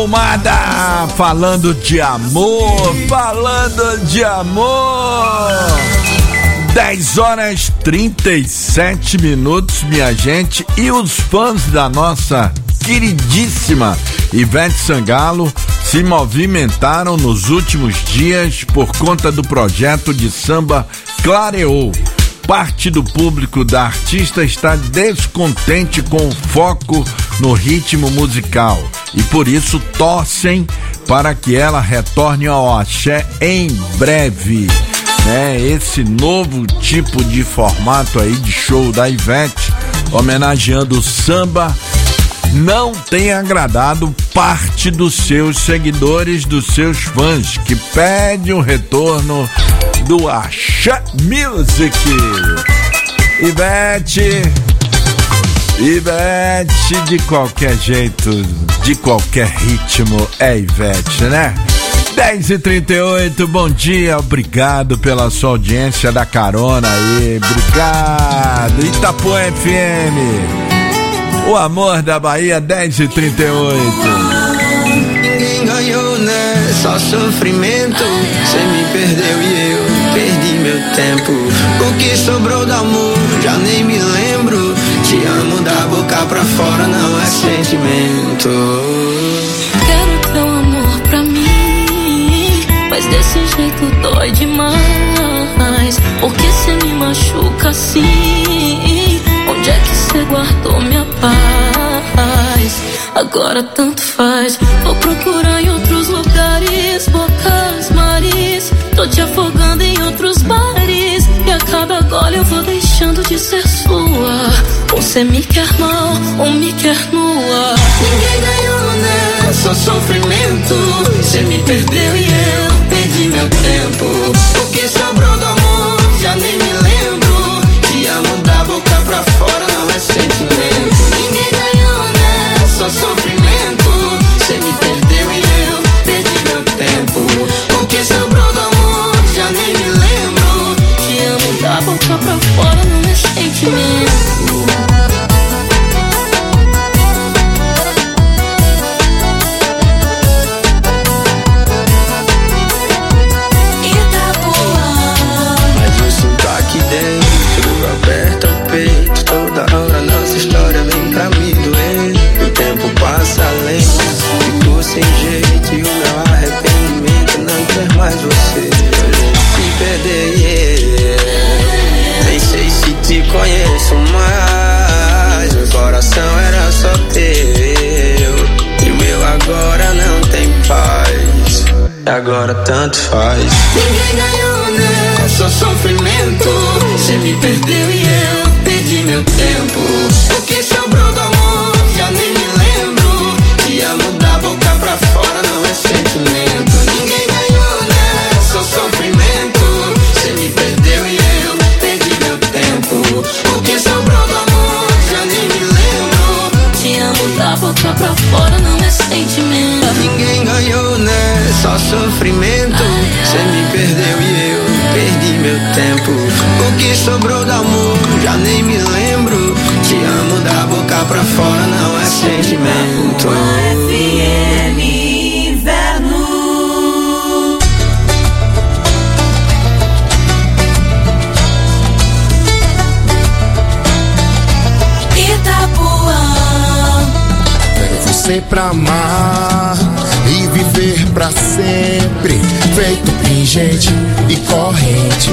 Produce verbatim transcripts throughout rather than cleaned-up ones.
Palmada, falando de amor, falando de amor. dez horas e trinta e sete minutos, minha gente. E os fãs da nossa queridíssima Ivete Sangalo se movimentaram nos últimos dias por conta do projeto de samba Clareou. Parte do público da artista está descontente com o foco no ritmo musical e por isso torcem para que ela retorne ao axé em breve. É, esse novo tipo de formato aí de show da Ivete, homenageando o samba, não tem agradado parte dos seus seguidores, dos seus fãs, que pedem o retorno do Axé Music. Ivete, Ivete, de qualquer jeito, de qualquer ritmo, é Ivete, né? dez e trinta e oito, bom dia, obrigado pela sua audiência da carona aí, obrigado. Itapuã F M, o amor da Bahia, dez e trinta e oito. Ninguém ganhou, né? Só sofrimento. Cê me perdeu e eu perdi meu tempo. O que sobrou do amor, já nem me lembro. Te amo da boca pra fora, não é sentimento. Quero teu amor pra mim, mas desse jeito dói demais. Porque cê me machuca assim? Onde é que cê guardou minha paz? Agora tanto faz. Vou procurar em outros lugares, bocas, mares. Tô te afogando em outros bares. E a cada gole eu vou deixando de ser sua. Ou cê me quer mal, ou me quer nua. Ninguém ganhou, né? Só sofrimento. Cê me perdeu e eu perdi meu tempo. O que sobrou do amor, já nem me lembro. Te amo da boca pra fora, não é sentimento. Ninguém ganhou, né? Só sofrimento. Cê me perdeu e eu perdi meu tempo. O que sobrou do amor, já nem me lembro. Te amo da boca pra fora, não é sentimento. Aperta o peito, toda hora nossa história vem pra me doer. O tempo passa lento, fico sem jeito e o meu arrependimento não quer mais você. Me perder, yeah. Nem sei se te conheço mais. Meu coração era só teu e o meu agora não tem paz. Agora tanto faz. Ninguém ganhou, né? Só sofrimento. Cê me perdeu e eu perdi meu tempo. O que sobrou do amor, já nem me lembro. Te amo da boca pra fora, não é sentimento. Ninguém ganhou, né? Só sofrimento. Cê me perdeu e eu perdi meu tempo. O que sobrou do amor, já nem me lembro. Te amo da boca pra fora, não é sentimento. Ninguém ganhou, né? Só sofrimento. Cê me perdeu e eu perdi meu tempo. O que sobrou do amor, já nem me lembro. Te amo da boca pra fora, não é sentimento. F M Inverno. Itapuã. Quero você pra amar e viver pra sempre, feito pingente e corrente.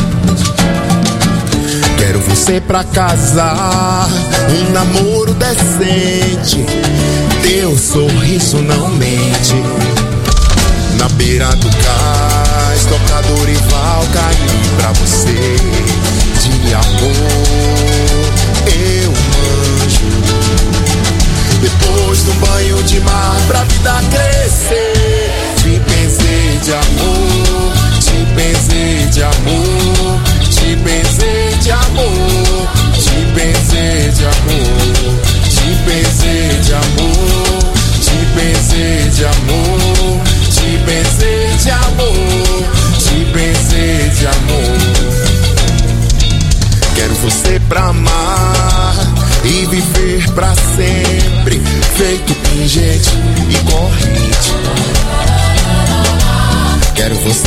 Quero você pra casar, um namoro decente. Teu sorriso não mente. Na beira do cais, toca Dorival cair pra você. De amor eu manjo. Depois do banho de mar pra vida crescer. Te pensei de amor, te pensei de amor, te pensei de amor, te pensei de amor, te pensei de amor, te pensei de amor, te pensei de amor, te pensei de amor. Quero você pra amar e viver pra sempre, feito pingente e corrente.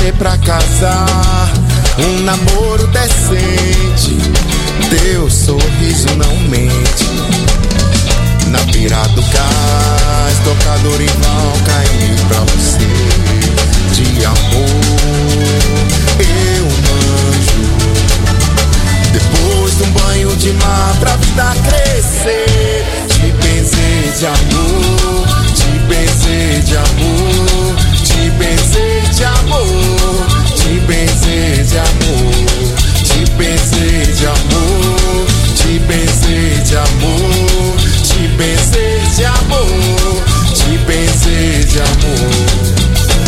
você pra casar, um namoro decente, teu sorriso não mente. Na beira do cais, tocador e val caindo pra você. De amor eu manjo, depois de um banho de mar pra vida crescer. Te benzer de amor, te benzer de amor, te benzer de amor, te benzer de amor, te benzer de amor, te benzer de amor, te benzer de amor, te benzer de amor.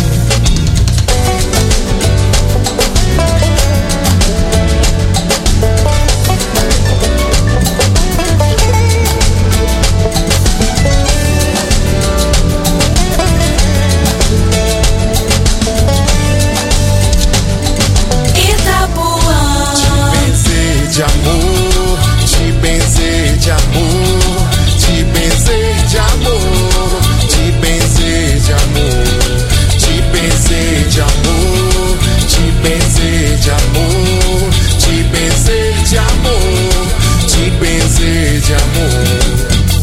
De amor, te benzer de amor, te benzer de amor, te benzer de amor, te benzer de amor, te benzer de amor, te benzer de amor, te benzer de amor.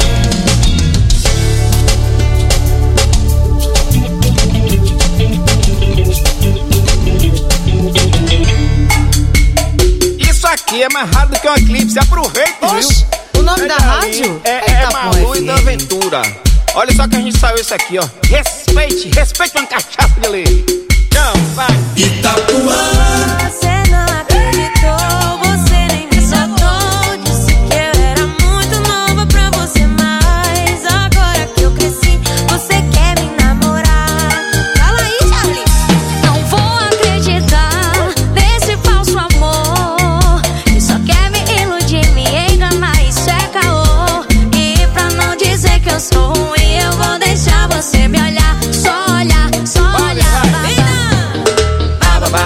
Aqui é mais rádio do que um eclipse, aproveita, Oxe, viu? O nome da rádio? É, é Malu e da Aventura. Olha só que a gente saiu isso aqui, ó. Respeite, respeite uma cachaça de lei. Não, vai. Itapuã. Você não acreditou, você nem me notou. Disse que eu era muito nova pra você, mas agora que eu cresci, você quer me namorar. Fala aí, Charlie. Não vou acreditar nesse falso amor, que só quer me iludir, me enganar, isso é caô. E pra não dizer que eu sou ruim, eu vou deixar você me olhar. Só olhar, só olhar. Vem não.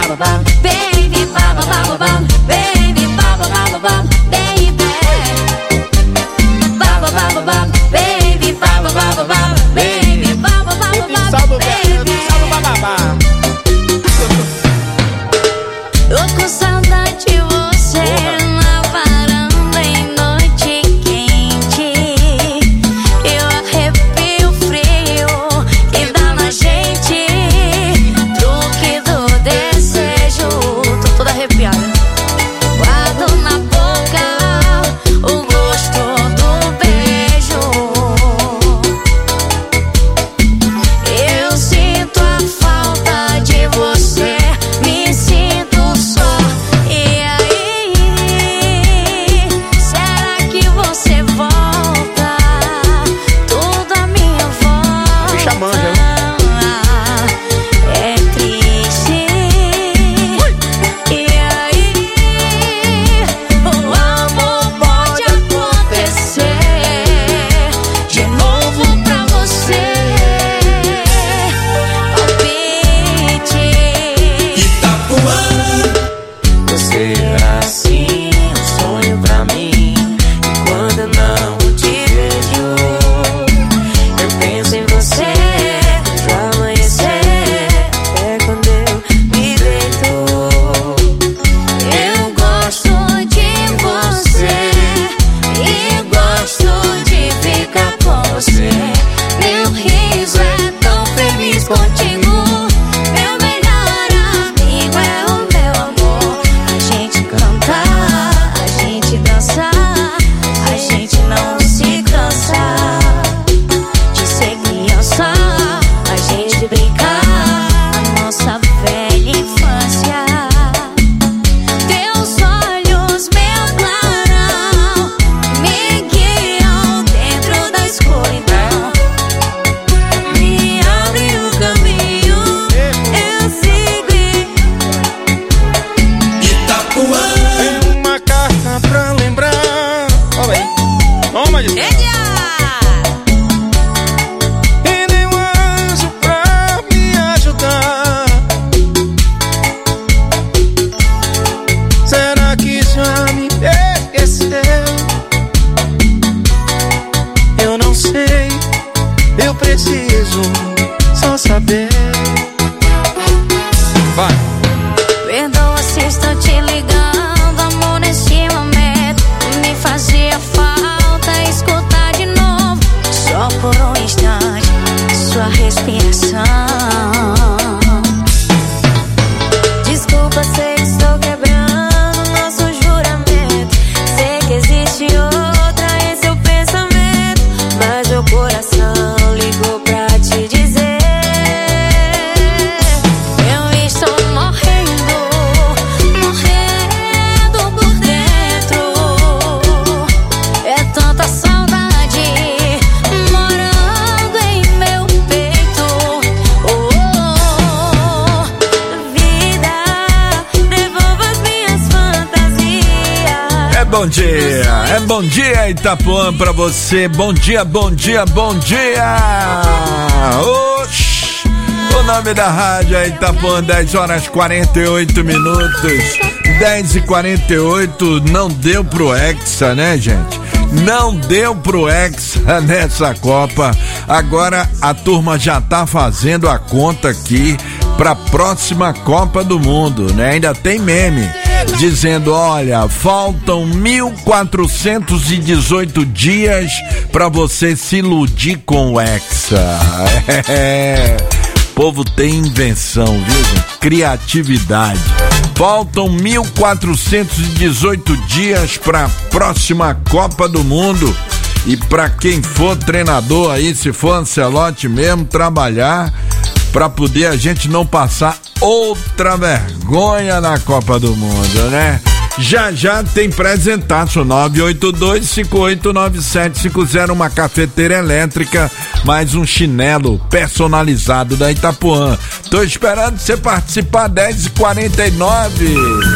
Vai. Perdoa se estou te ligando, amor, neste momento. Me fazia falta escutar de novo, só por um instante, sua respiração. Desculpa, sei que estou quebrando nosso juramento. Sei que existe outra em seu pensamento, mas meu coração ligou pra te dizer. Eu estou morrendo, morrendo por dentro. É tanta saudade morando em meu peito. Oh, oh, oh. Vida, devolva as minhas fantasias. É bom dia, é bom dia Itapuã pra você. Bom dia, bom dia, bom dia. Oxi. O nome da rádio é Itapuã, dez horas e quarenta e oito minutos. dez e quarenta e oito, não deu pro Hexa, né, gente? Não deu pro Hexa nessa Copa. Agora a turma já tá fazendo a conta aqui pra próxima Copa do Mundo, né? Ainda tem meme dizendo, olha, faltam mil quatrocentos e dezoito dias pra você se iludir com o Hexa. É, o povo tem invenção, viu, gente? Criatividade. Faltam mil quatrocentos e dezoito dias pra próxima Copa do Mundo. E pra quem for treinador aí, se for Ancelotti mesmo, trabalhar pra poder a gente não passar outra vergonha na Copa do Mundo, né? Já já tem presentaço nove oito dois, cinco oito nove sete cinco zero, uma cafeteira elétrica, mais um chinelo personalizado da Itapuã. Tô esperando você participar, dez e quarenta e nove.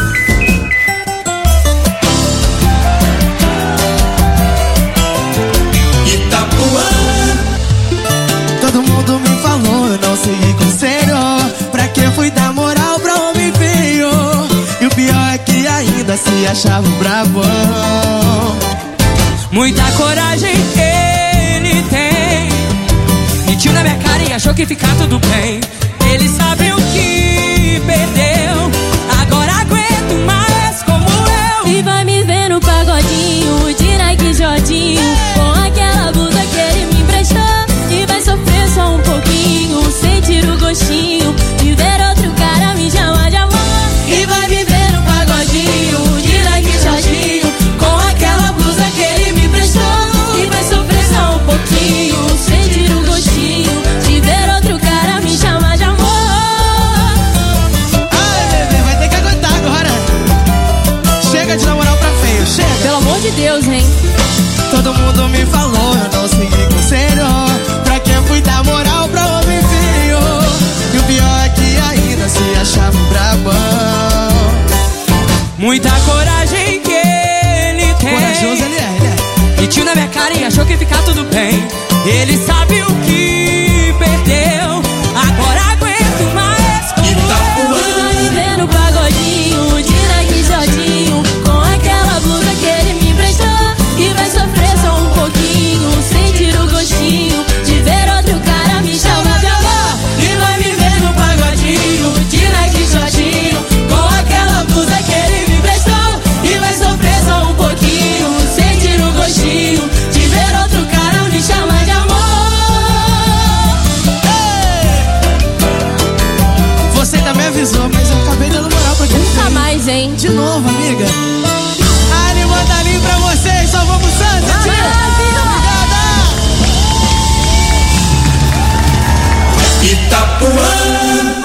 Itapuã. Todo mundo me falou, eu não segui conselho. Pra que fui dar moral pra homem feio? E o pior é que ainda se achava um brabão. Muita coragem ele tem, mentiu na minha cara e achou que ficar tudo bem. Ele sabe o que perdeu, agora aguento mais como eu. E vai me ver no pagodinho, de Nike Jordinho, com aquela blusa que ele me emprestou. E vai sofrer só um pouquinho, sentir o gostinho de ver outro cara me chamar de amor. E vai me ver no pagodinho, de Nike Jordinho, com aquela blusa que ele me emprestou. E vai sofrer só um pouquinho, sentir o gostinho de ver outro cara me chamar de amor. Ai, bebê, vai ter que aguentar agora. Chega de namorar pra feio, chega. Pelo amor de Deus, hein? Todo mundo me falou, eu não segui conselho. Pra que fui dar moral pra homem feio? E o pior é que ainda se achava um brabão. Muita coragem que ele tem, Corajoso ele é, ele é. mentiu na minha cara e achou que ficar tudo bem. Ele sabe o que perdeu, agora aguento mais como eu. E vai me ver no pagodinho, de Nike Jordinho, com aquela blusa que ele me emprestou. E vai sofrer só um pouquinho, sentir o gostinho de ver outro cara me chamar de amor. E vai me ver no pagodinho, de Nike Jordinho, com aquela blusa que ele me emprestou. E vai sofrer só um pouquinho, sentir o gostinho de ver outro cara me chamar de amor. Você ainda me avisou, mas eu acabei dando moral pra quem Nunca fez. mais, hein? De novo, amiga. Ali, mandalinho pra vocês, só vamos Santa, tia. Obrigada. Itapuã.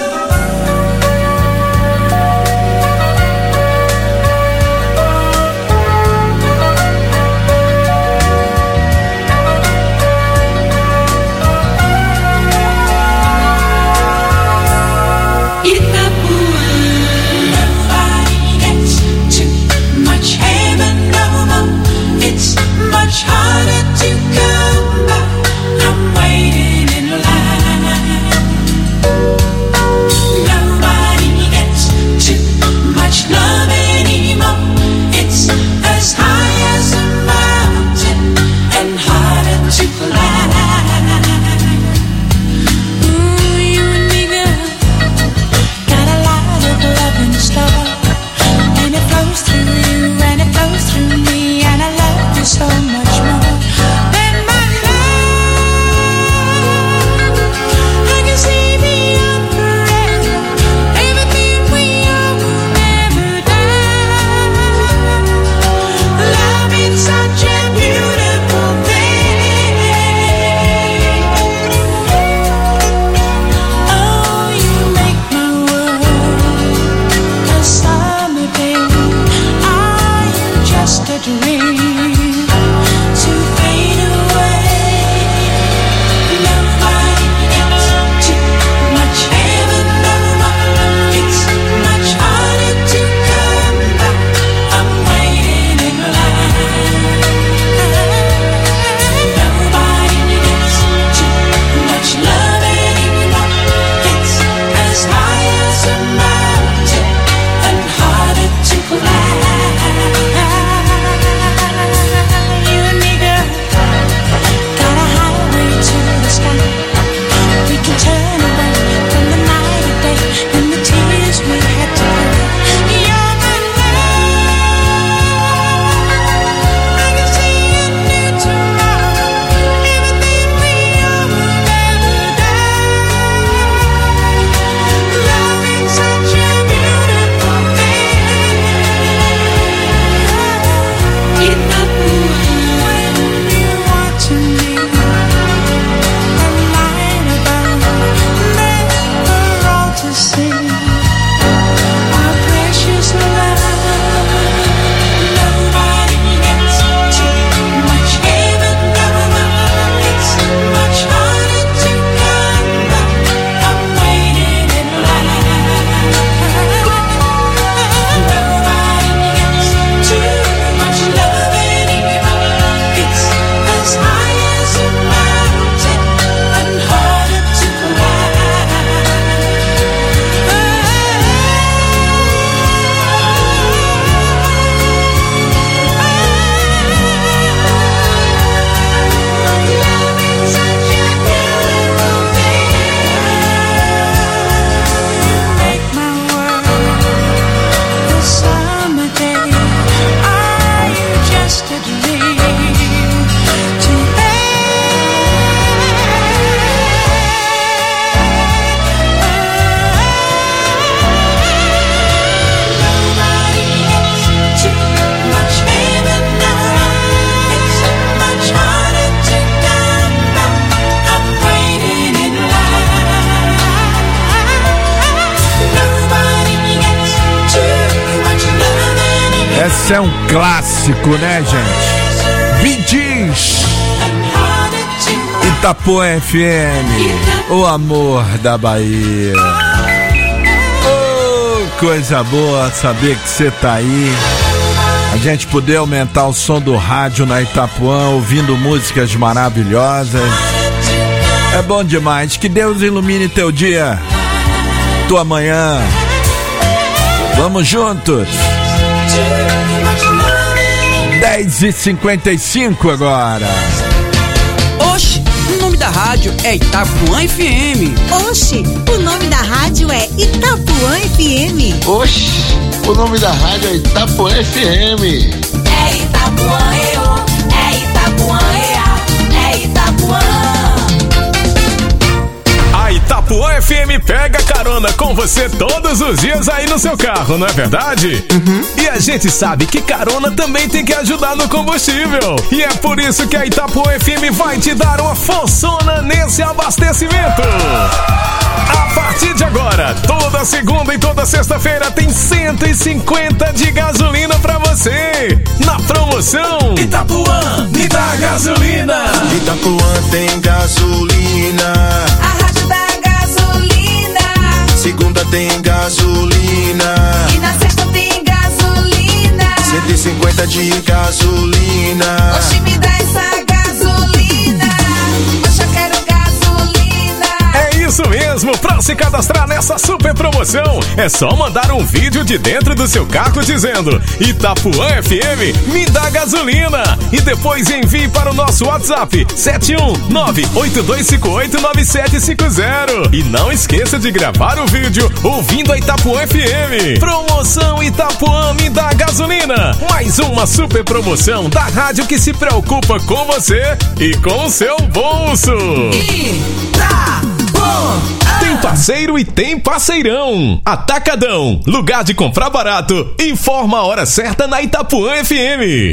Esse é um clássico, né, gente? Bee Gees, Itapuã F M, o amor da Bahia. Oh, coisa boa saber que você tá aí. A gente poder aumentar o som do rádio na Itapuã, ouvindo músicas maravilhosas. É bom demais. Que Deus ilumine teu dia, tua manhã. Vamos juntos. dez e cinquenta e cinco agora. Oxe, o nome da rádio é Itapuã F M. Oxe, o nome da rádio é Itapuã F M. Oxe, o nome da rádio é Itapuã F M. É Itapuã, eu, é Itapuã, é, é Itapuã. A Itapuã F M pega carona com você todos os dias aí no seu carro, não é verdade? Uhum. E a gente sabe que carona também tem que ajudar no combustível. E é por isso que a Itapuã F M vai te dar uma forçona nesse abastecimento. A partir de agora, toda segunda e toda sexta-feira tem cento e cinquenta de gasolina pra você. Na promoção Itapuã, me dá gasolina. Itapuã tem gasolina. A rádio da gasolina. Segunda tem gasolina. E na sexta tem gasolina. cento e cinquenta de gasolina. Oxe, me dá essa gasolina. Oxe, eu quero gasolina. É isso mesmo, pra se cadastrar nessa super promoção, é só mandar um vídeo de dentro do seu carro dizendo Itapuã F M, me dá gasolina. E depois envie para o nosso WhatsApp sete um nove oito dois cinco oito nove sete cinco zero. E não esqueça de gravar o vídeo ouvindo a Itapuã F M. Promoção Itapuã, me dá gasolina. Mais uma super promoção da rádio que se preocupa com você e com o seu bolso. Tem parceiro e tem parceirão. Atacadão, lugar de comprar barato. Informa a hora certa na Itapuã F M.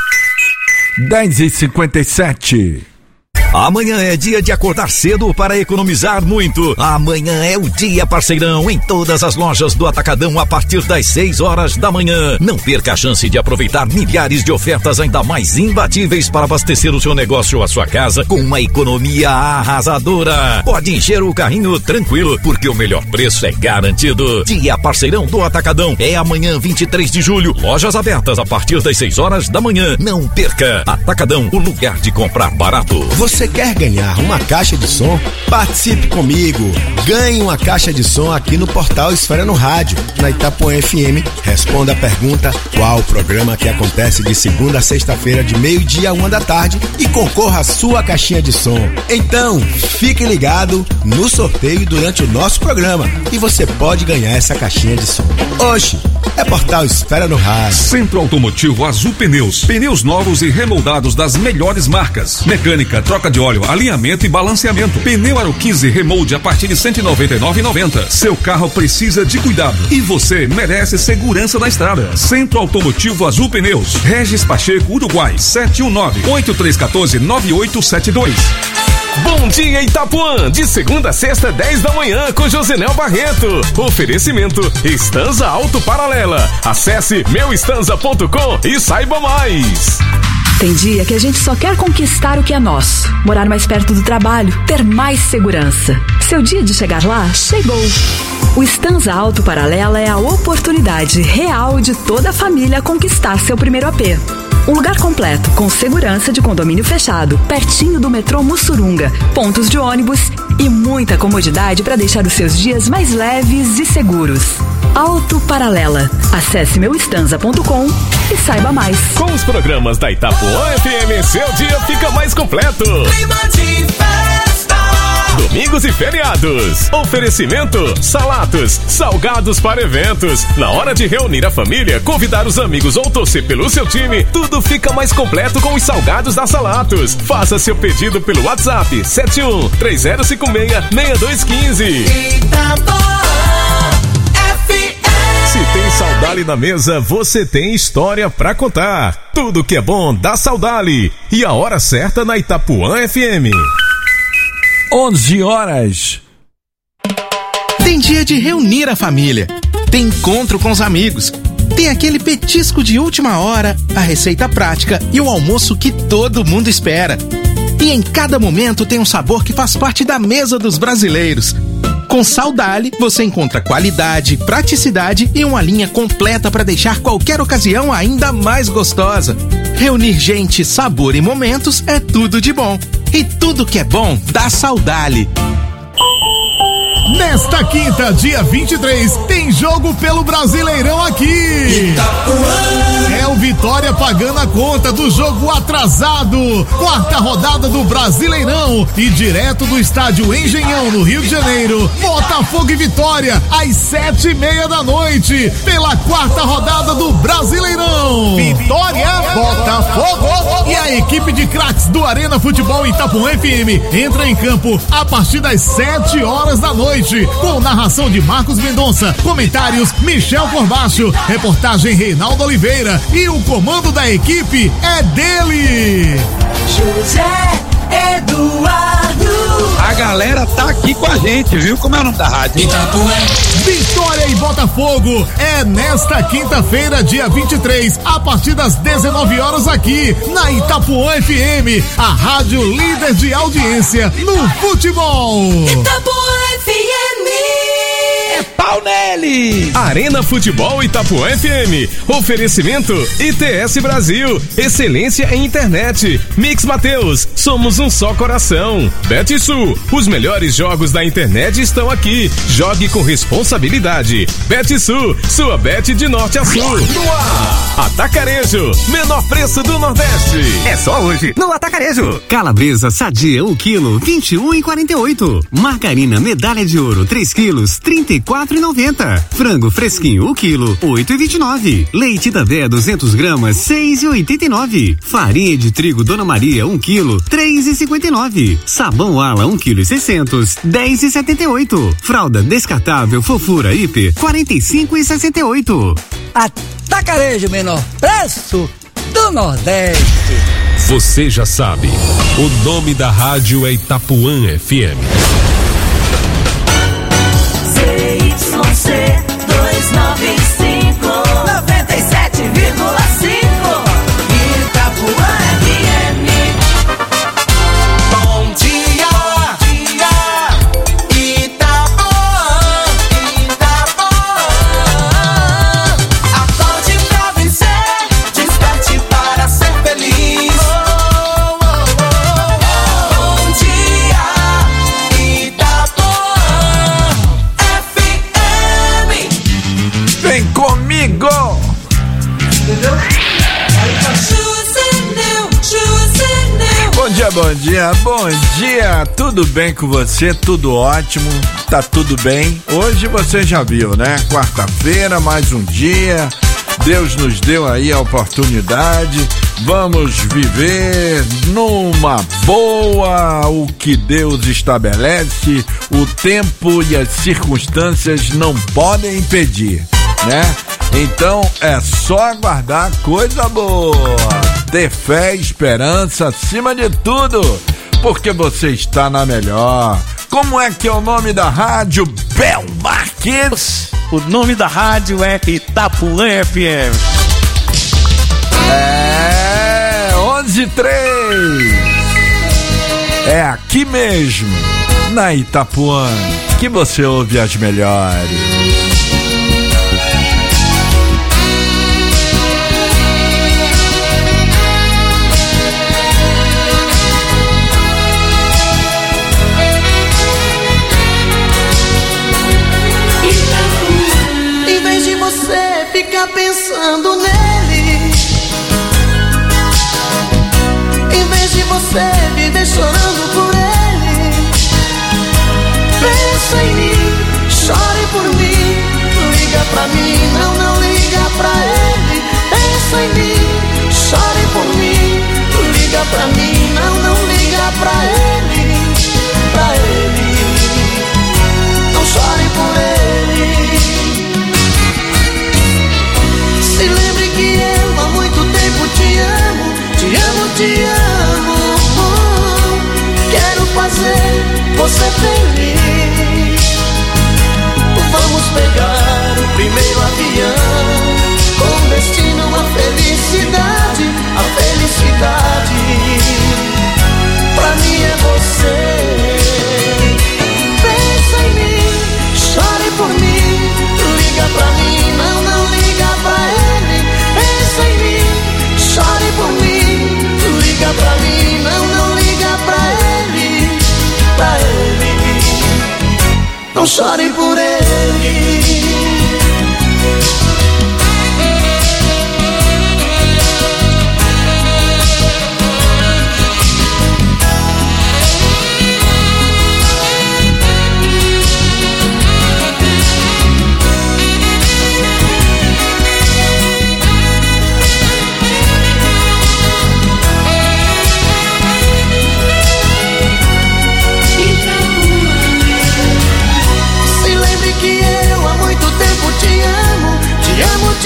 dez e cinquenta e sete. Amanhã é dia de acordar cedo para economizar muito. Amanhã é o dia parceirão em todas as lojas do Atacadão a partir das seis horas da manhã. Não perca a chance de aproveitar milhares de ofertas ainda mais imbatíveis para abastecer o seu negócio ou a sua casa com uma economia arrasadora. Pode encher o carrinho tranquilo, porque o melhor preço é garantido. Dia parceirão do Atacadão é amanhã, vinte e três de julho. Lojas abertas a partir das seis horas da manhã. Não perca. Atacadão, o lugar de comprar barato. Você quer ganhar uma caixa de som? Participe comigo. Ganhe uma caixa de som aqui no portal Esfera no Rádio, na Itapuã F M. Responda a pergunta: qual o programa que acontece de segunda a sexta-feira, de meio-dia a uma da tarde, e concorra à sua caixinha de som. Então, fique ligado no sorteio durante o nosso programa e você pode ganhar essa caixinha de som. Oxe, é portal Esfera no Rádio. Centro Automotivo Azul Pneus. Pneus novos e remoldados das melhores marcas. Mecânica, troca de óleo, alinhamento e balanceamento. Pneu Aro quinze Remold a partir de cento e noventa e nove reais e noventa centavos. Seu carro precisa de cuidado e você merece segurança na estrada. Centro Automotivo Azul Pneus. Regis Pacheco, Uruguai, sete um nove, oito três um quatro, nove oito sete dois. Bom dia, Itapuã, de segunda a sexta, dez da manhã, com Josenel Barreto. Oferecimento Estanza Auto Paralela. Acesse meu estanza ponto com e saiba mais. Tem dia que a gente só quer conquistar o que é nosso. Morar mais perto do trabalho, ter mais segurança. Seu dia de chegar lá chegou. O Estanza Auto Paralela é a oportunidade real de toda a família conquistar seu primeiro A P. Um lugar completo, com segurança de condomínio fechado, pertinho do metrô Mussurunga, pontos de ônibus e muita comodidade para deixar os seus dias mais leves e seguros. Auto Paralela. Acesse meu estanza ponto com e saiba mais. Com os programas da Itapuã F M, seu dia fica mais completo. Clima de festa. Domingos e feriados. Oferecimento Salatos, salgados para eventos. Na hora de reunir a família, convidar os amigos ou torcer pelo seu time, tudo fica mais completo com os salgados da Salatos. Faça seu pedido pelo WhatsApp sete um três zero cinco seis, seis dois um cinco. Se tem Saudali na mesa, você tem história pra contar. Tudo que é bom dá Saudali. E a hora certa na Itapuã F M. onze horas. Tem dia de reunir a família. Tem encontro com os amigos. Tem aquele petisco de última hora, a receita prática e o almoço que todo mundo espera. E em cada momento tem um sabor que faz parte da mesa dos brasileiros. Com Saudale, você encontra qualidade, praticidade e uma linha completa para deixar qualquer ocasião ainda mais gostosa. Reunir gente, sabor e momentos é tudo de bom. E tudo que é bom dá Saudale. Nesta quinta, dia vinte e três, tem jogo pelo Brasileirão aqui. Itapuã. É o Vitória pagando a conta do jogo atrasado. Quarta rodada do Brasileirão e direto do estádio Engenhão, no Rio de Janeiro. Botafogo e Vitória, às sete e meia da noite, pela quarta rodada do Brasileirão. Vitória, Botafogo e a equipe de craques do Arena Futebol Itapuã F M entra em campo a partir das sete horas da noite. Com narração de Marcos Mendonça, comentários Michel Corbacho, reportagem Reinaldo Oliveira e o comando da equipe é dele, José Eduardo. A galera tá aqui com a gente, viu? Como é o nome da rádio? Itapuã. Vitória e Botafogo é nesta quinta-feira, dia vinte e três, a partir das dezenove horas aqui na Itapuã F M, a rádio líder de audiência no futebol. Itapuã F M. É pau nele! Arena Futebol Itapuã F M. Oferecimento I T S Brasil. Excelência em internet. Mix Mateus. Somos um só coração. BetSul. Os melhores jogos da internet estão aqui. Jogue com responsabilidade. BetSul. Sua bet de norte a sul. No ar. Atacarejo. Menor preço do Nordeste. É só hoje no Atacarejo. Calabresa sadia um quilo, vinte e um e quarenta e oito. Margarina medalha de ouro três quilos, trinta e quatro e noventa. Frango fresquinho um quilo, oito e vinte e nove. Leite Dadé duzentos gramas, seis e oitenta e nove. Farinha de trigo Dona Maria um quilo, três e cinquenta e nove. Sabão Ala um quilo e seiscentos, dez e setenta e oito. Fralda descartável Fofura Hiper, quarenta e cinco e sessenta e oito. Atacarejo, menor preço do Nordeste. Você já sabe, o nome da rádio é Itapuã F M. C Y C duzentos e noventa e cinco, noventa e sete vírgula cinco. Itapuã F M. Bom dia, dia, Itapuã, Itapuã. Acorde pra vencer, desperte para ser feliz. Oh, oh, oh, oh. Bom dia, Itapuã F M. Vem comigo! Entendeu? Bom dia, bom dia, bom dia, tudo bem com você? Tudo ótimo, tá tudo bem? Hoje você já viu, né? Quarta-feira, mais um dia, Deus nos deu aí a oportunidade, vamos viver numa boa, o que Deus estabelece, o tempo e as circunstâncias não podem impedir, né? Então é só aguardar coisa boa, ter fé e esperança acima de tudo, porque você está na melhor. Como é que é o nome da rádio, Bel Marques? O nome da rádio é Itapuã F M. É onze e três. É aqui mesmo, na Itapuã, que você ouve as melhores. Fica pensando nele, em vez de você viver chorando por ele. Pensa em mim, chore por mim, liga pra mim, não, não liga pra ele. Pensa em mim, chore por mim, liga pra mim, não, não liga pra ele, pra ele, não chore por ele. Se lembre que eu há muito tempo te amo, te amo, te amo. Quero fazer você feliz. Vamos pegar o primeiro avião com não chore por ele. Te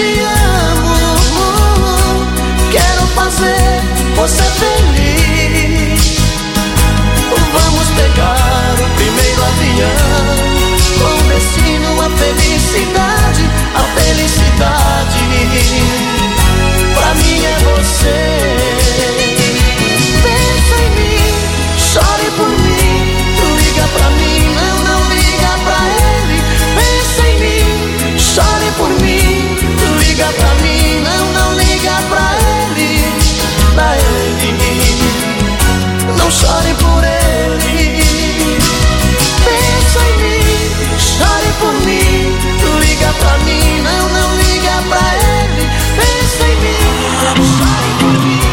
amo, quero fazer você feliz. Vamos pegar o primeiro avião com destino à felicidade. A felicidade pra mim é você. Pensa em mim, chore por mim, liga pra mim, não, não liga pra ele. Pensa em mim, chore por mim, liga pra mim, não, não liga pra ele, pra ele, não chore por ele. Pensa em mim, chore por mim, liga pra mim, não, não liga pra ele. Pensa em mim, chore por mim.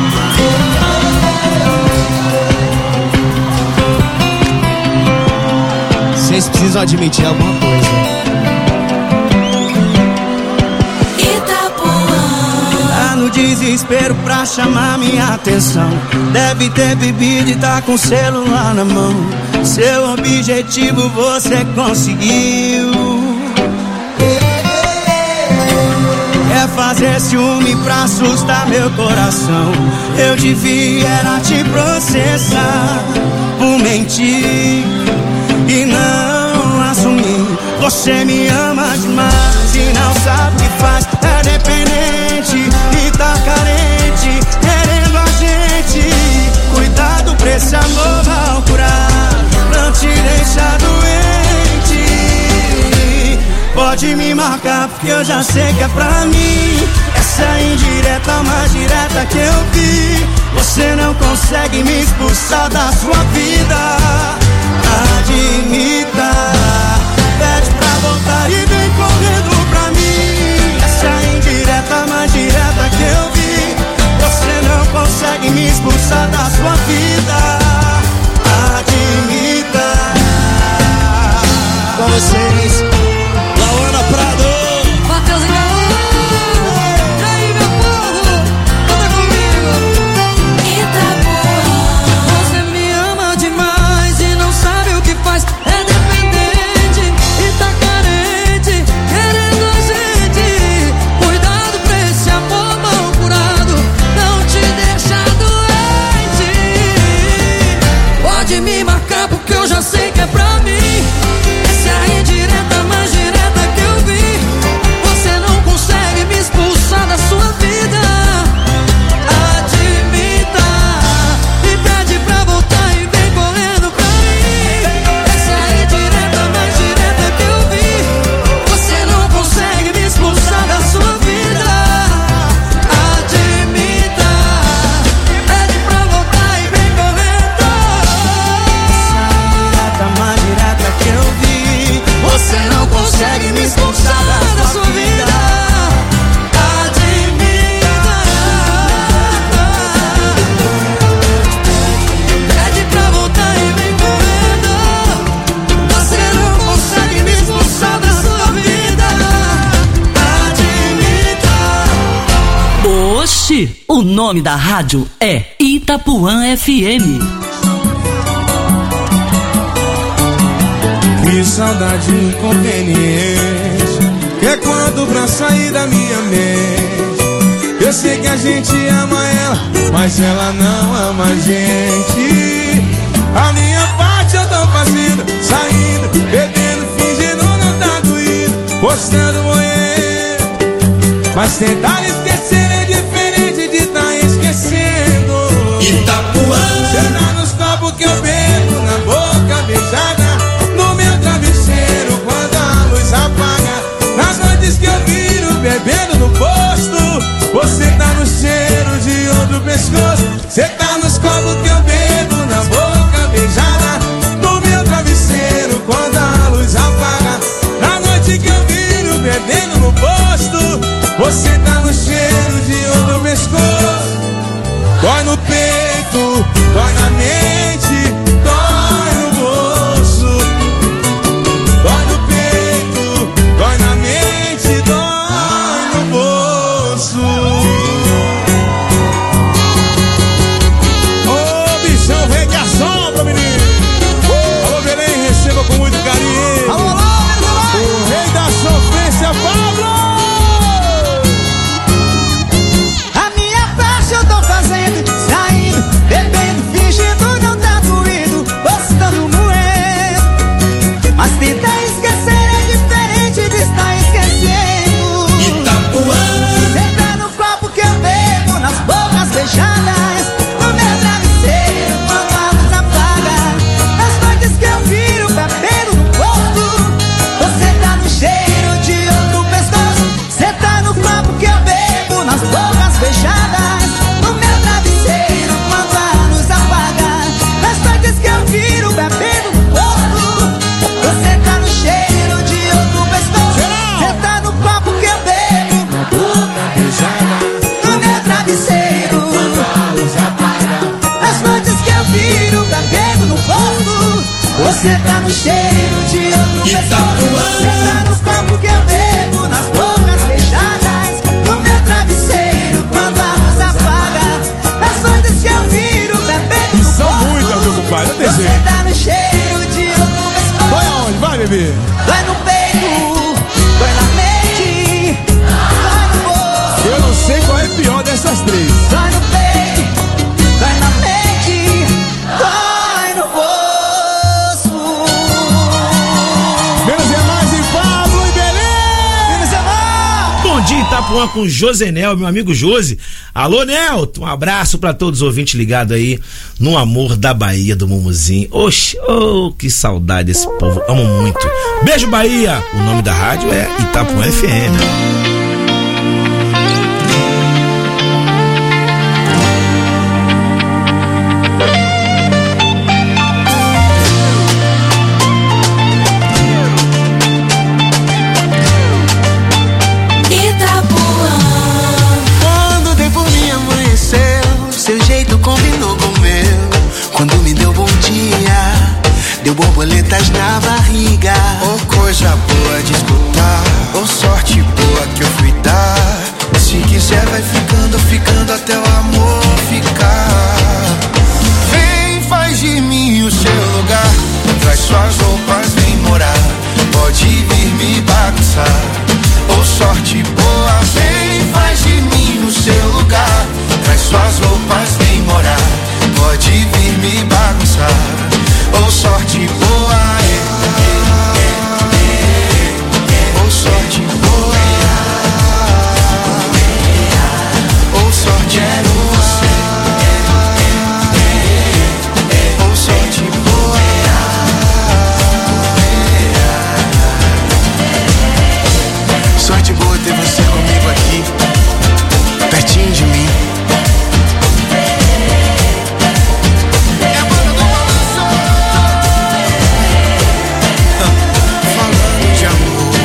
Vocês precisam admitir alguma coisa. No desespero pra chamar minha atenção, deve ter bebido e tá com o celular na mão. Seu objetivo você conseguiu, é fazer ciúme pra assustar meu coração. Eu devia era te processar por mentir e não assumir. Você me ama demais e não sabe o que faz. É dependente e tá carente, querendo a gente. Cuidado pra esse amor mal curado, não te deixa doente. Pode me marcar porque eu já sei que é pra mim. Essa é a indireta mais direta que eu vi. Você não consegue me expulsar da sua vida. Admita, pede pra voltar e vem correndo pra mim. Essa é a indireta mais direta que eu vi. Você não consegue me expulsar da sua vida. Admita. Com vocês, Lauana Prado, Matheus e Gaúcho. E aí, meu povo, canta comigo. Itapuã. Você me ama demais e não sabe o que faz. É dependente e tá carente, querendo a gente. Cuidado pra esse amor mal curado, não te deixa doente. Pode me marcar porque eu já sei que é pra mim. Essa é a indireta mais direta que eu vi. Você não consegue me expulsar da sua vida. Admita e pede pra voltar e vem correndo pra mim. Essa é a indireta mais direta que eu vi. Você não consegue me expulsar da sua vida. Admita, pede pra voltar e vem correndo. indireta mais direta que eu vi. Você não consegue me expulsar da sua vida. Admita, pede pra voltar e vem correndo. Você não consegue me expulsar da sua vida. Admita. Oxi, o nome da rádio é Itapuã F M. Que saudade inconveniente, que é quando pra sair da minha mente. Eu sei que a gente ama ela, mas ela não ama a gente. A minha parte eu tô fazendo, saindo, bebendo, fingindo não tá doído, postando moer. Mas tentar esquecer é diferente de tá esquecendo. Itapuã. Será nos copos que eu bebo, na boca beijada, no meu travesseiro quando a luz apaga, nas noites que eu viro bebendo no posto. Você tá no cheiro de outro pescoço. Você tá nos copos que eu bebo, na boca beijada, no meu travesseiro quando a luz apaga. no posto. Você tá no cheiro de ouro no pescoço. Dói no peito, dói na mente, dói no bolso. Dói no peito, dói na mente, dói no bolso. Ô bichão, vem que assombra, menino. uh! Alô, Belém, receba com muito carinho. Alô, alô, o rei da sofrência, Pablo. A minha parte eu tô fazendo, saindo, bebendo, fingindo não tá doído, gostando moendo. Mas tentar esquecer é diferente de estar esquecendo. Itapuã. Cê tá no copo que eu bebo, nas bocas beijadas, no meu travesseiro quando a luz apaga, nas noites que eu viro bebendo no porto. Você tá no cheiro de outro pescoço. Cê tá no copo que eu bebo, nas bocas beijadas, no meu travesseiro quando a luz apaga, nas noites que eu viro bebendo no porto. Você tá no cheiro de outro pescoço. Cê tá no copo que eu bebo, na boca beijada, no meu travesseiro quando a luz apaga, nas noites que eu viro bebendo no porto. Você tá no cheiro de outro pescoço. Cê tá no copo que eu bebo, nas bocas beijadas, no meu travesseiro quando a luz apaga, nas noites que eu viro bebendo no São porto. muitas, meu compadre, não tem Você jeito. tá no cheiro de outro pescoço. Vai aonde? Vai, bebê. Dói no peito, dói na mente, dói no bolso. Eu não sei qual é pior dessas três. Dói no peito, dói na mente, dói no bolso. Menos é mais em Pablo e Belém. Menos é mais. Bom dia, Itapuã, com o Josenel, meu amigo Josi. Alô, Nelton, um abraço pra todos os ouvintes ligados aí no amor da Bahia do Mumuzinho. Oxe, oh, que saudade desse povo, amo muito. Beijo, Bahia. O nome da rádio é Itapuã F M. Quando dei por mim amanheceu, seu jeito combinou com o meu. Quando me deu bom dia, deu borboletas na barriga. Oh, coisa boa de escutar, oh, sorte boa que eu fui dar. Se quiser vai ficando, ficando até o amor ficar. Vem, faz de mim o seu lugar, traz suas roupas, vem morar. Pode vir me bagunçar, oh, sorte boa. Vem, faz de mim o seu lugar, traz suas roupas, vem morar. Pode vir me bagunçar, oh, sorte boa. É, é, é, é, oh, sorte boa. Oh, sorte boa. Oh, sorte boa. Sorte boa ter você comigo aqui, pertinho de mim. É a banda do balanço, falando de amor.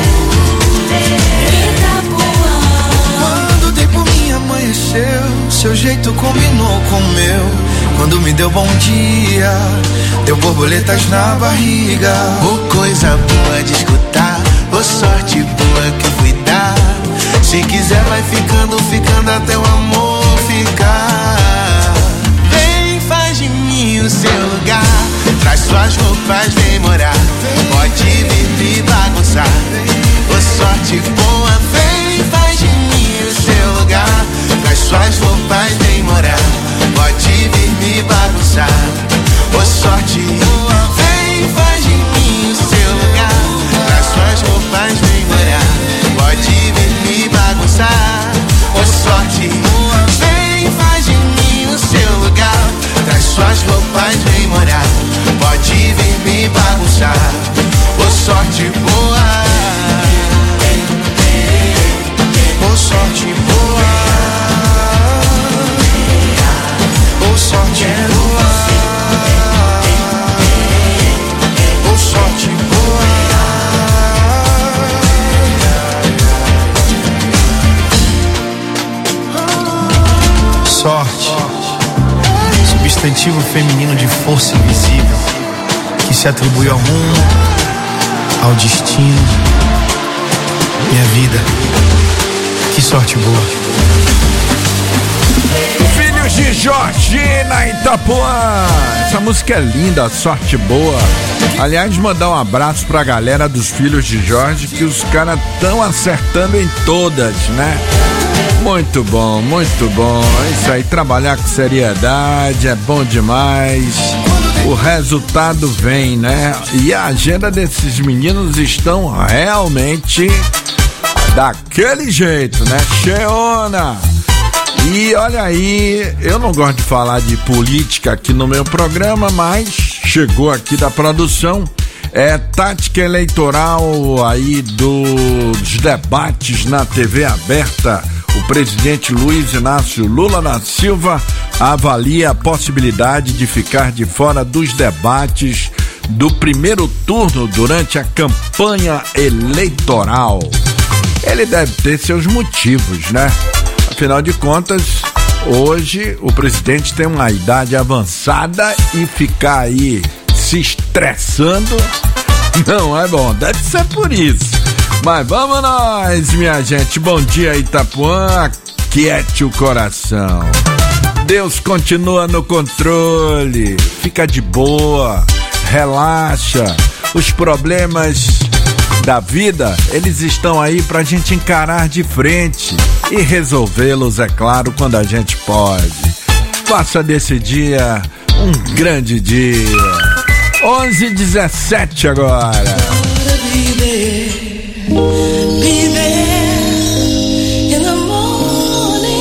Quando dei por mim amanheceu, seu jeito combinou com o meu. Quando me deu bom dia, deu borboletas na barriga. Oh, coisa boa de escutar, oh, sorte boa que eu fui dar. Se quiser vai ficando, ficando até o amor ficar. Vem, faz de mim o seu lugar, traz suas roupas, vem morar. Pode vir me bagunçar, oh, sorte boa. Vem, faz de mim o seu lugar, traz suas roupas, vem morar. Pode vir me bagunçar, oh, sorte boa. Vem, faz de mim o seu lugar, traz suas roupas, vem morar. Pode vir me bagunçar, oh, sorte boa. Vem, faz de mim o seu lugar, traz suas roupas, vem morar. Pode vir me bagunçar, oh, sorte boa. adjetivo feminino de força invisível que se atribui ao mundo, ao destino. Minha vida, que sorte boa. Filhos de Georgina Itapuã. Essa música é linda, sorte boa. Aliás, mandar um abraço pra galera dos Filhos de Jorge, que os caras estão acertando em todas, né? Muito bom, muito bom. Isso aí, trabalhar com seriedade é bom demais. O resultado vem, né? E a agenda desses meninos estão realmente daquele jeito, né? Cheona! E olha aí, eu não gosto de falar de política aqui no meu programa, mas chegou aqui da produção. É tática eleitoral aí dos debates na T V aberta. O presidente Luiz Inácio Lula da Silva avalia a possibilidade de ficar de fora dos debates do primeiro turno durante a campanha eleitoral. Ele deve ter seus motivos, né? Afinal de contas, hoje o presidente tem uma idade avançada e ficar aí se estressando não é bom, deve ser por isso. Mas vamos nós, minha gente. Bom dia, Itapuã. Aquiete o coração. Deus continua no controle. Fica de boa, relaxa. Os problemas da vida, eles estão aí pra gente encarar de frente e resolvê-los, é claro, quando a gente pode. Faça desse dia um grande dia. onze e dezessete agora. Be there in the morning.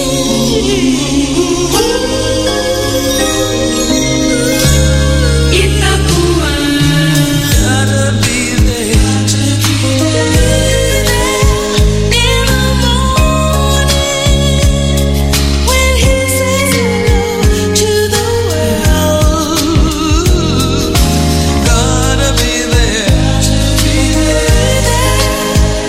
Itapuã, gotta be there to be there in the morning when he says hello to the world. Gotta be there to be there.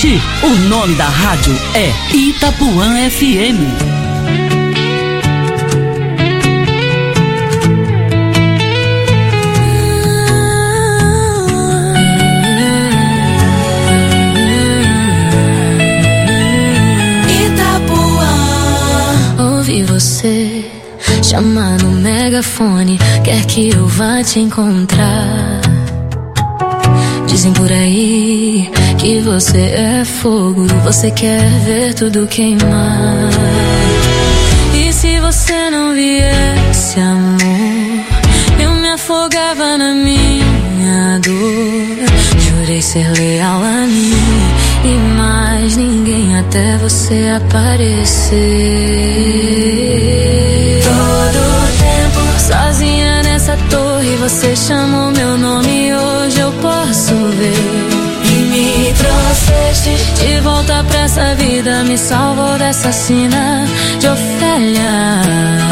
curtir. O nome da rádio é Itapuã F M. Você chama no megafone, quer que eu vá te encontrar. Dizem por aí que você é fogo, você quer ver tudo queimar. E se você não viesse, amor, eu me afogava na minha dor. Jurei ser leal a mim e mais ninguém até você aparecer. Todo tempo sozinha nessa torre, você chamou meu nome e hoje eu posso ver. E me trouxeste de volta pra essa vida, me salvou dessa sina de Ofélia.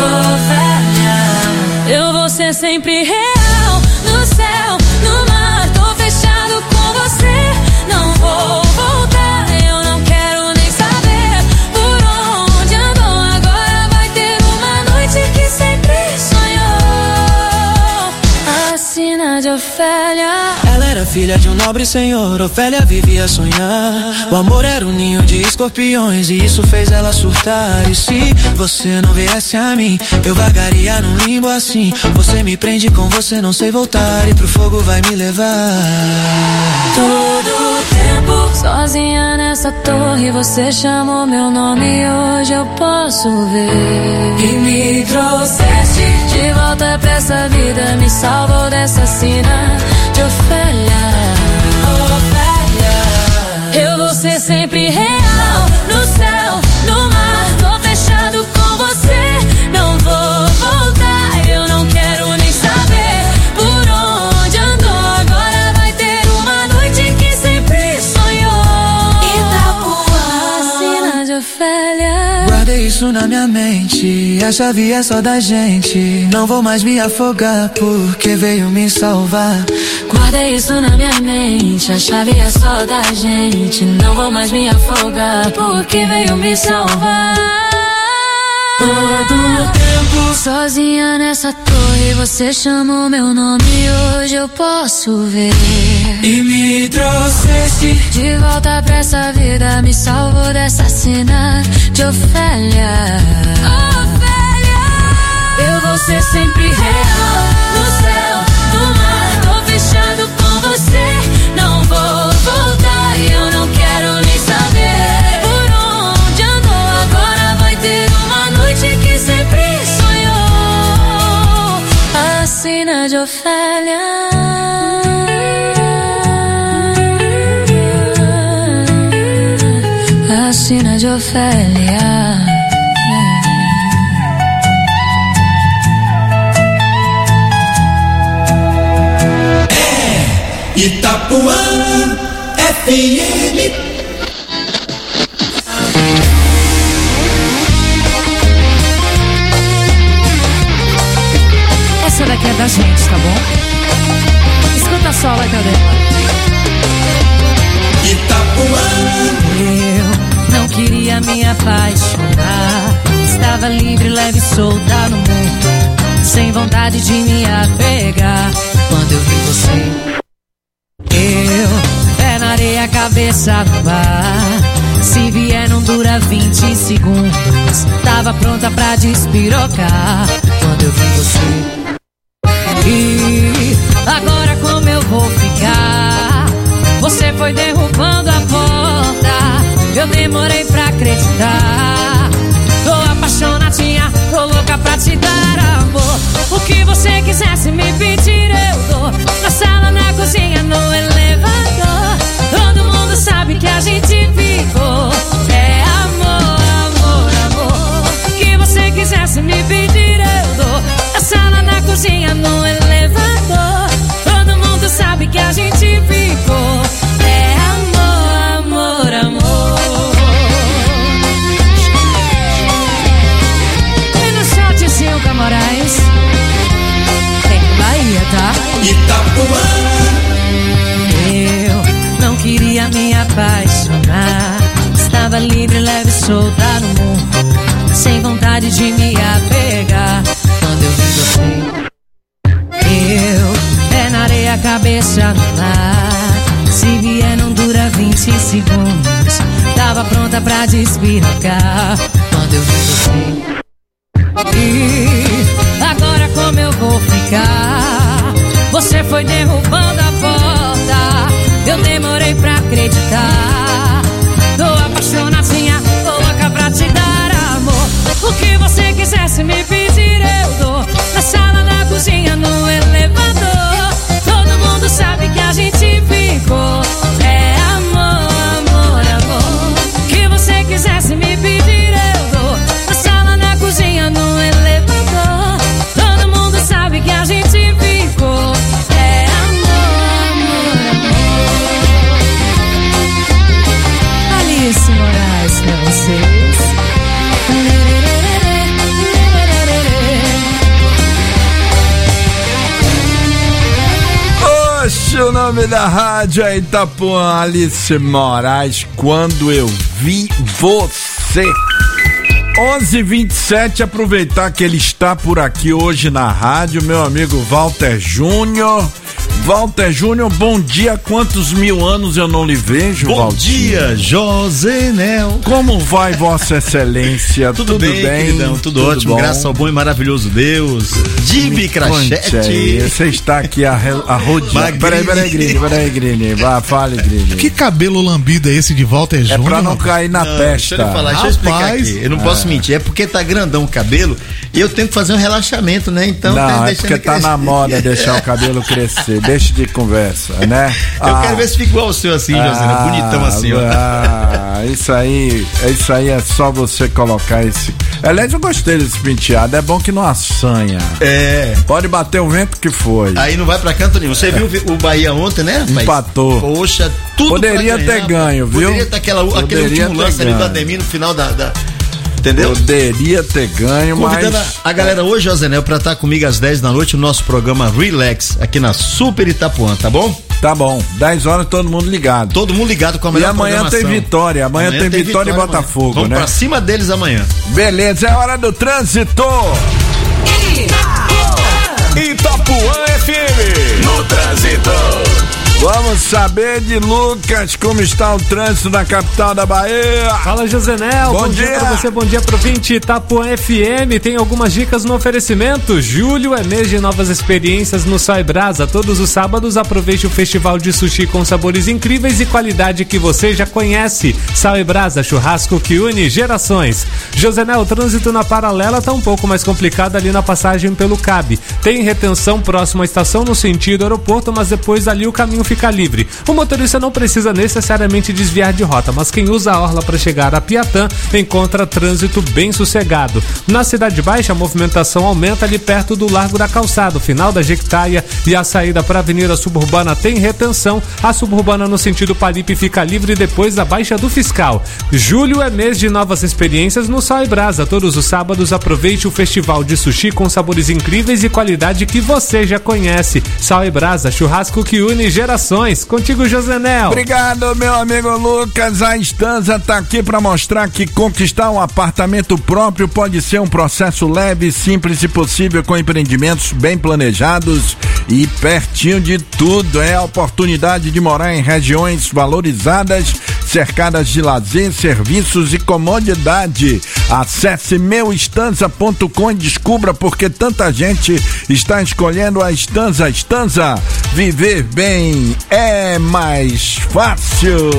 Ofélia, eu vou ser sempre real, no céu, no mar, tô fechado com você, não vou voltar, eu não quero nem saber por onde andou. Agora vai ter uma noite que sempre sonhou, a sina de Ofélia. Ela era filha de um nobre senhor, Ofélia vivia a sonhar. O amor era um ninho de escorpiões e isso fez ela surtar. E se você não viesse a mim, eu vagaria num limbo assim. Você me prende, com você não sei voltar, e pro fogo vai me levar. Todo tempo sozinha nessa torre, você chamou meu nome e hoje eu posso ver. E me trouxeste de volta pra essa vida, me salvou dessa sina de Ofélia. Ofélia, eu vou ser sempre real, no céu, no mar, tô fechado com você, não vou voltar, eu não quero nem saber por onde andou. Agora vai ter uma noite que sempre sonhou, Itapuã, sina de Ofélia. Guardei isso na minha mente, a chave é só da gente. Não vou mais me afogar porque veio me salvar. Guardei isso na minha mente, a chave é só da gente. Não vou mais me afogar porque veio me salvar. Todo tempo sozinha nessa torre, você chamou meu nome e hoje eu posso ver. E me trouxeste de volta pra essa vida, me salvou dessa sina de Ofélia. Ofélia, eu vou ser sempre real, no céu, no mar, tô fechado com você, não vou voltar, eu não quero nem saber por onde andou. Agora vai ter uma noite que sempre sonhou, a sina de Ofélia. A sina de Ofélia. Itapuã F M. Essa daqui é da gente, tá bom? Escuta só, vai, cadê? Itapuã. Eu não queria me apaixonar, estava livre, leve e solta no mundo, sem vontade de me apegar. Quando eu vi você, eu, pé na areia, cabeça no mar. Se vier não dura vinte segundos, tava pronta pra despirocar. Quando eu vi você, e agora como eu vou ficar? Você foi derrubando a porta, eu demorei pra acreditar. Tô apaixonadinha, tô louca pra te dar amor. O que você quisesse me pedir eu dou, na sala, na cozinha, no elevador. Todo mundo sabe que a gente ficou. É amor, amor, amor. O que você quisesse me pedir eu dou, na sala, na cozinha, no elevador. Todo mundo sabe que a gente ficou. É amor, amor, amor. E no shotzinho Moraes, tem Bahia, tá? Itapuã. soltar no mundo, sem vontade de me apegar. Quando eu vi você, eu pé na areia, cabeça no mar. Se vier não dura vinte segundos, tava pronta pra despirocar. Quando eu vi você, e agora como eu vou ficar? Você foi derrubando a porta, eu demorei pra acreditar. Tô apaixonadinha, tô louca pra te dar amor. O que você quisesse me pedir eu dou. Na sala, na cozinha, no elevador. Todo mundo sabe que a gente ficou. É amor, amor, amor. O que você quisesse me pedir eu dou. Na sala, na cozinha, no elevador. Todo mundo sabe que a gente ficou. É amor, amor, amor. Alice Moraes pra vocês. Oxe, o nome da rádio é Itapuã, Alice Moraes, Quando Eu Vi Você. onze e vinte e sete, aproveitar que ele está por aqui hoje na rádio, meu amigo Walter Júnior. Walter Júnior, bom dia. Quantos mil anos eu não lhe vejo, Bom Walter? dia, Josenel. Como vai Vossa Excelência? Tudo, Tudo bem, bem? queridão, tudo, Tudo ótimo, bom? graças ao bom e maravilhoso Deus. Jimmy Crachete. Você está aqui a, a rodear. Peraí, peraí, Grini, peraí, Grini. Vá, fale, Grini. Que cabelo lambido é esse de Walter Júnior? É pra não cair na Não, testa. Deixa eu lhe falar, deixa eu explicar aqui. Eu não É. posso mentir, é porque tá grandão o cabelo e eu tenho que fazer um relaxamento, né? Então Não, tá é deixando porque tá crescer. na moda deixar o cabelo crescer. Deixa de conversa, né? Eu quero ver se fica igual o seu assim, José, bonitão assim, ó. Ah, isso aí, isso aí é só você colocar esse. Aliás, eu gostei desse penteado, é bom que não assanha. É. Pode bater o vento que foi. Aí não vai pra canto nenhum. Você viu o Bahia ontem, né? rapaz? Empatou. Poxa, tudo Poderia pra ter ganho, viu? Poderia ter aquela, aquele Poderia último ter lance ali do ganho. Ademir no final da... da... Entendeu? Poderia ter ganho, Convidando mas... a, a galera hoje, Josenel, pra estar comigo às dez da noite no nosso programa Relax, aqui na Super Itapuã, tá bom? Tá bom, dez horas todo mundo ligado. Todo mundo ligado com a melhor E amanhã tem programação. vitória, amanhã, Amanhã tem, tem vitória, vitória e Botafogo, Vamos né? pra cima deles amanhã. Beleza, é hora do trânsito. Itapuã F M. No trânsito. Vamos saber de Lucas como está o trânsito na capital da Bahia. Fala, Josenel. Bom, bom dia. dia pra você, bom dia pro vinte Itapuã F M. Tem algumas dicas no oferecimento. Julho é mês de novas experiências no Sai Brasa. Todos os sábados aproveite o festival de sushi com sabores incríveis e qualidade que você já conhece. Sai Brasa, churrasco que une gerações. Josenel, o trânsito na paralela tá um pouco mais complicado ali na passagem pelo Cabe. Tem retenção próximo à estação no sentido aeroporto, mas depois ali o caminho fica livre. O motorista não precisa necessariamente desviar de rota, mas quem usa a orla para chegar a Piatã encontra trânsito bem sossegado. Na Cidade Baixa, a movimentação aumenta ali perto do Largo da Calçada, final da Jequitaia, e a saída para a Avenida Suburbana tem retenção. A Suburbana no sentido Palipe fica livre depois da Baixa do Fiscal. Julho é mês de novas experiências no Sal e Brasa. Todos os sábados aproveite o festival de sushi com sabores incríveis e qualidade que você já conhece. Sal e Brasa, churrasco que une gerações. Contigo, Josenel. Obrigado, meu amigo Lucas. A Estanza tá aqui para mostrar que conquistar um apartamento próprio pode ser um processo leve, simples e possível, com empreendimentos bem planejados e pertinho de tudo. É a oportunidade de morar em regiões valorizadas, cercadas de lazer, serviços e comodidade. Acesse meu estanza ponto com e descubra por que tanta gente está escolhendo a Estanza. Estanza, viver bem é mais fácil.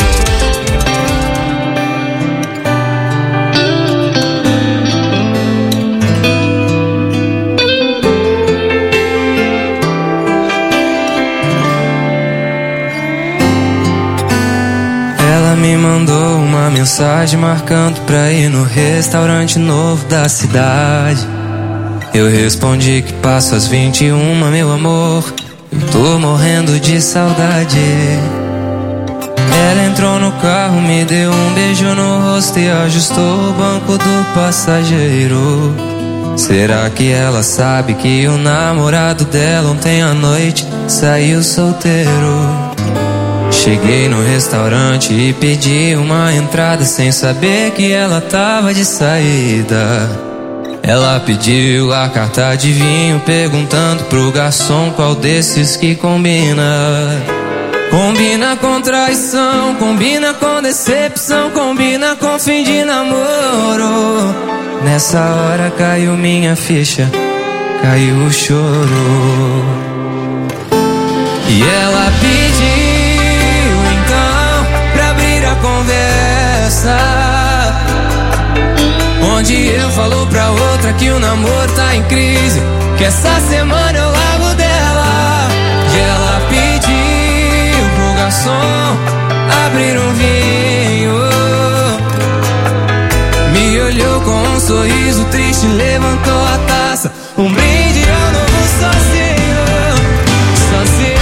Ela me mandou uma mensagem marcando pra ir no restaurante novo da cidade. Eu respondi que passo às vinte e uma, meu amor. Eu tô morrendo de saudade. Ela entrou no carro, me deu um beijo no rosto e ajustou o banco do passageiro. Será que ela sabe que o namorado dela ontem à noite saiu solteiro? Cheguei no restaurante e pedi uma entrada sem saber que ela tava de saída. Ela pediu a carta de vinho, perguntando pro garçom qual desses que combina. Combina com traição, combina com decepção, combina com fim de namoro. Nessa hora caiu minha ficha, caiu o choro. E ela pediu então pra abrir a conversa, onde eu falo pra outra que o namoro tá em crise, que essa semana eu largo dela. E ela pediu pro garçom abrir um vinho, me olhou com um sorriso triste, levantou a taça, um brinde ao novo sozinho, sozinho.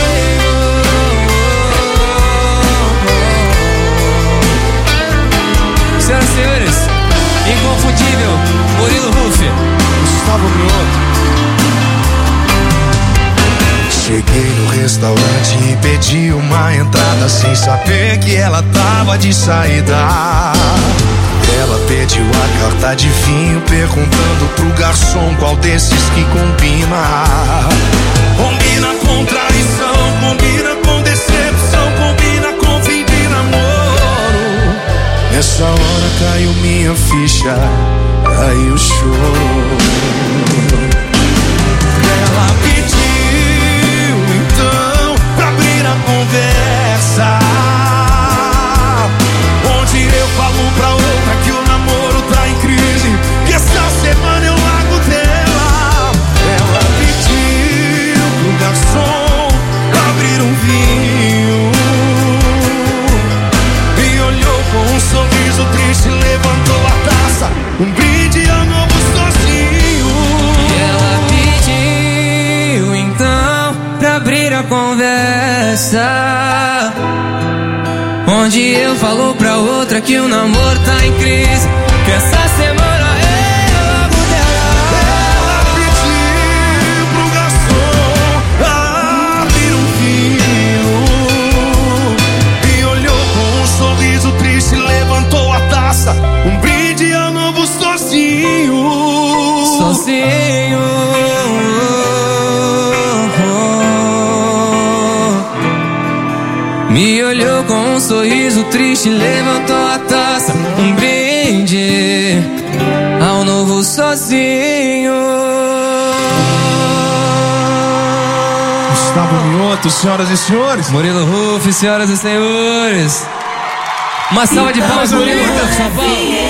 Senhoras e senhores, inconfundível, Murilo Ruff, Gustavo Mioto. Cheguei no restaurante e pedi uma entrada sem saber que ela tava de saída. Ela pediu a carta de vinho, perguntando pro garçom qual desses que combina. Combina com traição, combina com decepção, combina com fim de namoro. Nessa hora caiu minha ficha, caiu o choro. Ela pediu então pra abrir a conversa, onde eu falo pra outra que o namoro tá em crise, que essa semana eu largo dela. Ela pediu pro garçom abrir um vinho, me olhou com um sorriso triste, levantou a taça, um brinde ao novo sozinho. E ela pediu então pra abrir a conversa, onde eu falo pra outra que o namoro tá em crise, que essa semana eu largo dela. Ela pediu pro garçom abrir um vinho, me olhou com um sorriso triste, levantou a taça, um brinde ao novo sozinho. Sozinho. Me olhou com um sorriso triste, levantou a taça, um brinde ao novo sozinho. Gustavo Mioto, senhoras e senhores. Murilo Ruff, senhoras e senhores. Uma salva de palmas, Murilo Ruff, São Paulo.